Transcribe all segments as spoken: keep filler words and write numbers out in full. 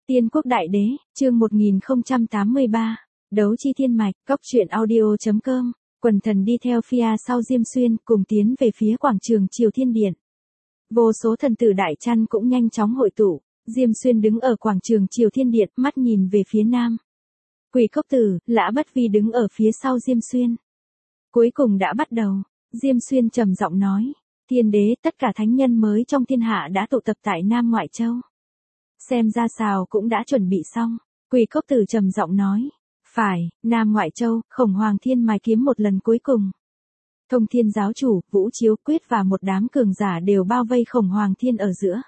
Tiên quốc đại đế, chương một nghìn không trăm tám mươi ba, đấu chi thiên mạch, cốc truyện audio chấm com, quần thần đi theo phía sau Diêm Xuyên cùng tiến về phía quảng trường Triều Thiên Điện. Vô số thần tử đại chăn cũng nhanh chóng hội tụ, Diêm Xuyên đứng ở quảng trường Triều Thiên Điện, mắt nhìn về phía nam. Quỷ Cốc Tử, Lã Bất Vi đứng ở phía sau Diêm Xuyên. Cuối cùng đã bắt đầu, Diêm Xuyên trầm giọng nói, Thiên đế, tất cả thánh nhân mới trong thiên hạ đã tụ tập tại Nam Ngoại Châu. Xem ra Sào cũng đã chuẩn bị xong. Quỷ Cốc Tử trầm giọng nói, phải, Nam Ngoại Châu, Khổng Hoàng Thiên mài kiếm một lần cuối cùng. Thông Thiên giáo chủ, Vũ Chiếu Quyết và một đám cường giả đều bao vây Khổng Hoàng Thiên ở giữa.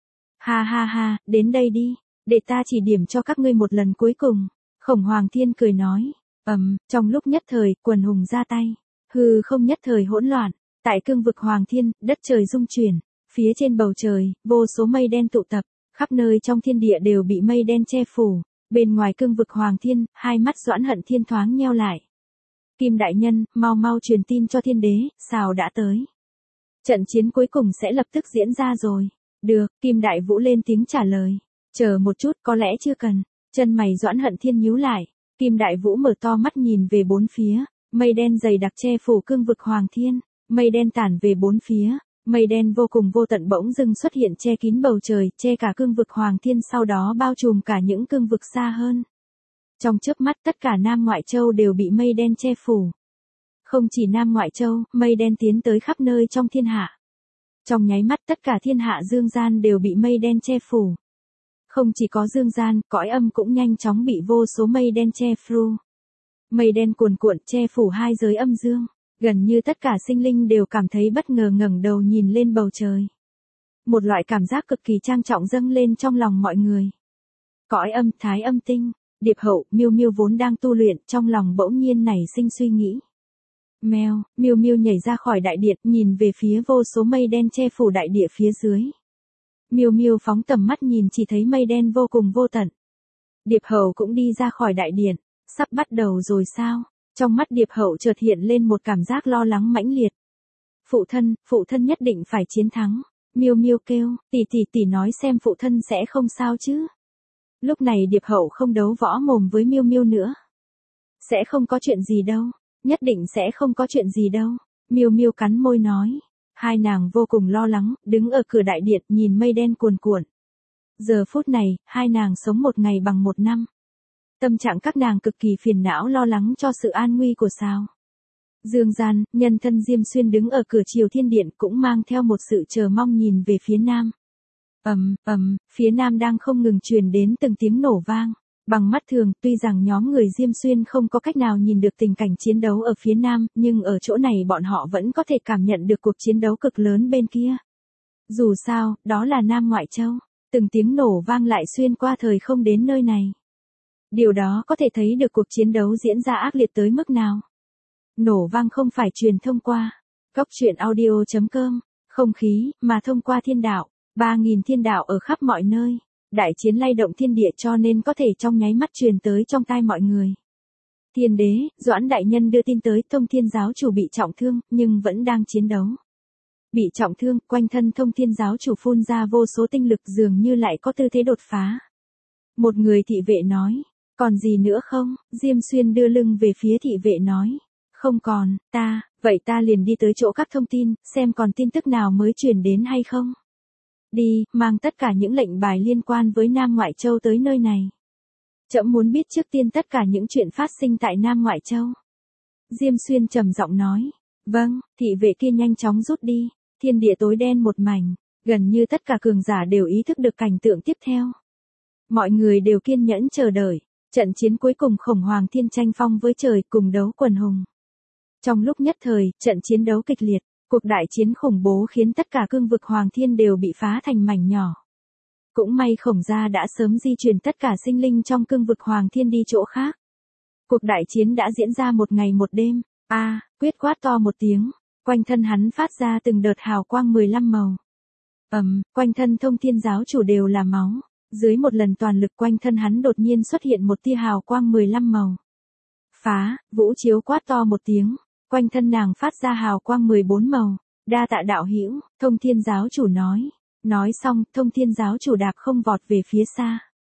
Ha ha ha, đến đây đi, để ta chỉ điểm cho các ngươi một lần cuối cùng. Khổng Hoàng Thiên cười nói, ầm, trong lúc nhất thời, quần hùng ra tay, hư không nhất thời hỗn loạn, tại cương vực Hoàng Thiên, đất trời rung chuyển, phía trên bầu trời, vô số mây đen tụ tập, khắp nơi trong thiên địa đều bị mây đen che phủ, bên ngoài cương vực Hoàng Thiên, hai mắt Doãn Hận Thiên thoáng nheo lại. Kim đại nhân, mau mau truyền tin cho Thiên đế, Sào đã tới. Trận chiến cuối cùng sẽ lập tức diễn ra rồi. Được, Kim Đại Vũ lên tiếng trả lời. Chờ một chút, có lẽ chưa cần. Chân mày Doãn Hận Thiên nhíu lại. Kim Đại Vũ mở to mắt nhìn về bốn phía, mây đen dày đặc che phủ cương vực Hoàng Thiên, mây đen tản về bốn phía, mây đen vô cùng vô tận bỗng dưng xuất hiện che kín bầu trời, che cả cương vực Hoàng Thiên, sau đó bao trùm cả những cương vực xa hơn. Trong chớp mắt tất cả Nam Ngoại Châu đều bị mây đen che phủ. Không chỉ Nam Ngoại Châu, mây đen tiến tới khắp nơi trong thiên hạ. Trong nháy mắt tất cả thiên hạ dương gian đều bị mây đen che phủ. Không chỉ có dương gian, cõi âm cũng nhanh chóng bị vô số mây đen che phủ. Mây đen cuồn cuộn che phủ hai giới âm dương, gần như tất cả sinh linh đều cảm thấy bất ngờ ngẩng đầu nhìn lên bầu trời. Một loại cảm giác cực kỳ trang trọng dâng lên trong lòng mọi người. Cõi âm, thái âm tinh, Điệp Hậu, Miêu Miêu vốn đang tu luyện, trong lòng bỗng nhiên nảy sinh suy nghĩ. Mèo, Miêu Miêu nhảy ra khỏi đại điện, nhìn về phía vô số mây đen che phủ đại địa phía dưới. Miêu Miêu phóng tầm mắt nhìn chỉ thấy mây đen vô cùng vô tận. Điệp Hậu cũng đi ra khỏi đại điện, sắp bắt đầu rồi sao? Trong mắt Điệp Hậu chợt hiện lên một cảm giác lo lắng mãnh liệt. Phụ thân, phụ thân nhất định phải chiến thắng. Miêu Miêu kêu, tỷ tỷ tỷ nói xem phụ thân sẽ không sao chứ? Lúc này Điệp Hậu không đấu võ mồm với Miêu Miêu nữa. Sẽ không có chuyện gì đâu, nhất định sẽ không có chuyện gì đâu. Miêu Miêu cắn môi nói. Hai nàng vô cùng lo lắng, đứng ở cửa đại điện nhìn mây đen cuồn cuộn. Giờ phút này, hai nàng sống một ngày bằng một năm. Tâm trạng các nàng cực kỳ phiền não lo lắng cho sự an nguy của Sào. Dương gian, nhân thân Diêm Xuyên đứng ở cửa Triều Thiên Điện cũng mang theo một sự chờ mong nhìn về phía nam. Ầm, ầm, phía nam đang không ngừng truyền đến từng tiếng nổ vang. Bằng mắt thường, tuy rằng nhóm người Diêm Xuyên không có cách nào nhìn được tình cảnh chiến đấu ở phía nam, nhưng ở chỗ này bọn họ vẫn có thể cảm nhận được cuộc chiến đấu cực lớn bên kia. Dù sao, đó là Nam Ngoại Châu, từng tiếng nổ vang lại xuyên qua thời không đến nơi này. Điều đó có thể thấy được cuộc chiến đấu diễn ra ác liệt tới mức nào. Nổ vang không phải truyền thông qua cốc truyện audio chấm com, không khí, mà thông qua thiên đạo, ba nghìn thiên đạo ở khắp mọi nơi. Đại chiến lay động thiên địa cho nên có thể trong nháy mắt truyền tới trong tai mọi người. Thiên đế, Doãn đại nhân đưa tin tới Thông Thiên giáo chủ bị trọng thương, nhưng vẫn đang chiến đấu. Bị trọng thương, quanh thân Thông Thiên giáo chủ phun ra vô số tinh lực dường như lại có tư thế đột phá. Một người thị vệ nói, còn gì nữa không? Diêm Xuyên đưa lưng về phía thị vệ nói, không còn, ta, vậy ta liền đi tới chỗ các thông tin, xem còn tin tức nào mới truyền đến hay không. Đi, mang tất cả những lệnh bài liên quan với Nam Ngoại Châu tới nơi này. Trẫm muốn biết trước tiên tất cả những chuyện phát sinh tại Nam Ngoại Châu. Diêm Xuyên trầm giọng nói. Vâng, thị vệ kia nhanh chóng rút đi. Thiên địa tối đen một mảnh, gần như tất cả cường giả đều ý thức được cảnh tượng tiếp theo. Mọi người đều kiên nhẫn chờ đợi. Trận chiến cuối cùng Khổng Hoàng Thiên tranh phong với trời cùng đấu quần hùng. Trong lúc nhất thời, trận chiến đấu kịch liệt. Cuộc đại chiến khủng bố khiến tất cả cương vực Hoàng Thiên đều bị phá thành mảnh nhỏ. Cũng may Khổng gia đã sớm di chuyển tất cả sinh linh trong cương vực Hoàng Thiên đi chỗ khác. Cuộc đại chiến đã diễn ra một ngày một đêm. A, à, Quyết quát to một tiếng, quanh thân hắn phát ra từng đợt hào quang mười lăm màu. Ầm, um, quanh thân Thông Thiên giáo chủ đều là máu. Dưới một lần toàn lực quanh thân hắn đột nhiên xuất hiện một tia hào quang mười lăm màu. Phá, Vũ Chiếu quát to một tiếng. Quanh thân nàng phát ra hào quang mười bốn màu, đa tạ đạo hữu, Thông Thiên giáo chủ nói. Nói xong, Thông Thiên giáo chủ đạp không vọt về phía xa.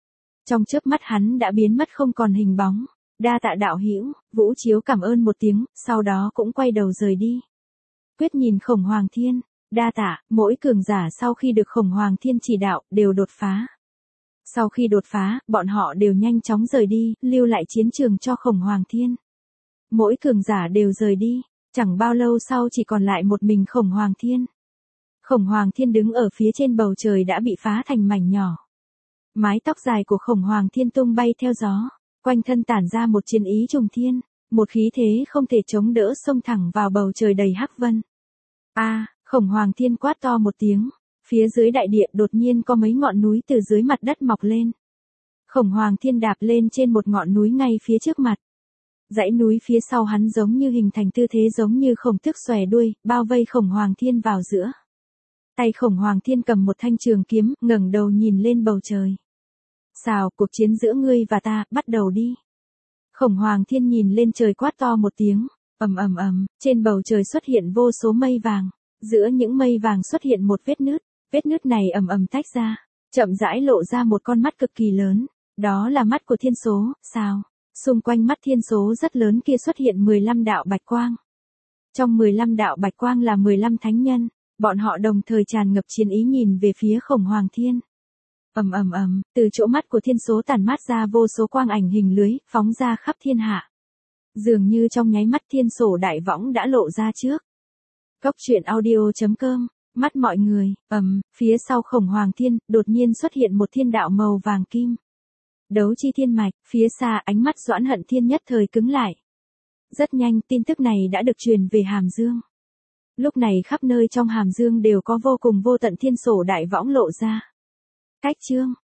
Trong chớp mắt hắn đã biến mất không còn hình bóng. Đa tạ đạo hữu, Vũ Chiếu cảm ơn một tiếng, sau đó cũng quay đầu rời đi. Quyết nhìn Khổng Hoàng Thiên, đa tạ, mỗi cường giả sau khi được Khổng Hoàng Thiên chỉ đạo, đều đột phá. Sau khi đột phá, bọn họ đều nhanh chóng rời đi, lưu lại chiến trường cho Khổng Hoàng Thiên. Mỗi cường giả đều rời đi, chẳng bao lâu sau chỉ còn lại một mình Khổng Hoàng Thiên. Khổng Hoàng Thiên đứng ở phía trên bầu trời đã bị phá thành mảnh nhỏ. Mái tóc dài của Khổng Hoàng Thiên tung bay theo gió, quanh thân tản ra một chiến ý trùng thiên, một khí thế không thể chống đỡ xông thẳng vào bầu trời đầy hắc vân. A, Khổng Hoàng Thiên quát to một tiếng, phía dưới đại địa đột nhiên có mấy ngọn núi từ dưới mặt đất mọc lên. Khổng Hoàng Thiên đạp lên trên một ngọn núi ngay phía trước mặt. Dãy núi phía sau hắn giống như hình thành tư thế giống như khổng tước xòe đuôi, bao vây Khổng Hoàng Thiên vào giữa. Tay Khổng Hoàng Thiên cầm một thanh trường kiếm, ngẩng đầu nhìn lên bầu trời. Xào, cuộc chiến giữa ngươi và ta, bắt đầu đi. Khổng Hoàng Thiên nhìn lên trời quát to một tiếng, ầm ầm ầm, trên bầu trời xuất hiện vô số mây vàng. Giữa những mây vàng xuất hiện một vết nứt, vết nứt này ầm ầm tách ra, chậm rãi lộ ra một con mắt cực kỳ lớn, đó là mắt của thiên số, sao? Xung quanh mắt thiên số rất lớn kia xuất hiện mười lăm đạo bạch quang. Trong mười lăm đạo bạch quang là mười lăm thánh nhân, bọn họ đồng thời tràn ngập chiến ý nhìn về phía Khổng Hoàng Thiên. Ầm ầm ầm, từ chỗ mắt của thiên số tản mát ra vô số quang ảnh hình lưới, phóng ra khắp thiên hạ. Dường như trong nháy mắt thiên sổ đại võng đã lộ ra trước. Cốc truyện audio chấm com, mắt mọi người, ầm, phía sau Khổng Hoàng Thiên, đột nhiên xuất hiện một thiên đạo màu vàng kim. Đấu chi thiên mạch, phía xa ánh mắt Doãn Hận Thiên nhất thời cứng lại. Rất nhanh, tin tức này đã được truyền về Hàm Dương. Lúc này khắp nơi trong Hàm Dương đều có vô cùng vô tận thiên sổ đại võng lộ ra. Cách chương,